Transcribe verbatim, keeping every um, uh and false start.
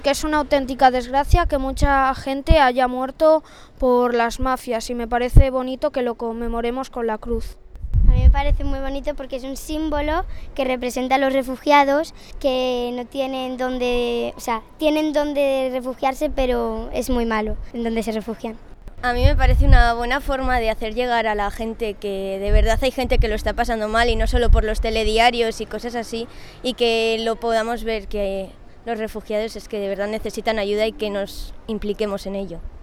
Que es una auténtica desgracia que mucha gente haya muerto por las mafias y me parece bonito que lo conmemoremos con la cruz. A mí me parece muy bonito porque es un símbolo que representa a los refugiados que no tienen donde, o sea, tienen donde refugiarse, pero es muy malo en donde se refugian. A mí me parece una buena forma de hacer llegar a la gente que de verdad hay gente que lo está pasando mal y no solo por los telediarios y cosas así, y que lo podamos ver que los refugiados es que de verdad necesitan ayuda y que nos impliquemos en ello.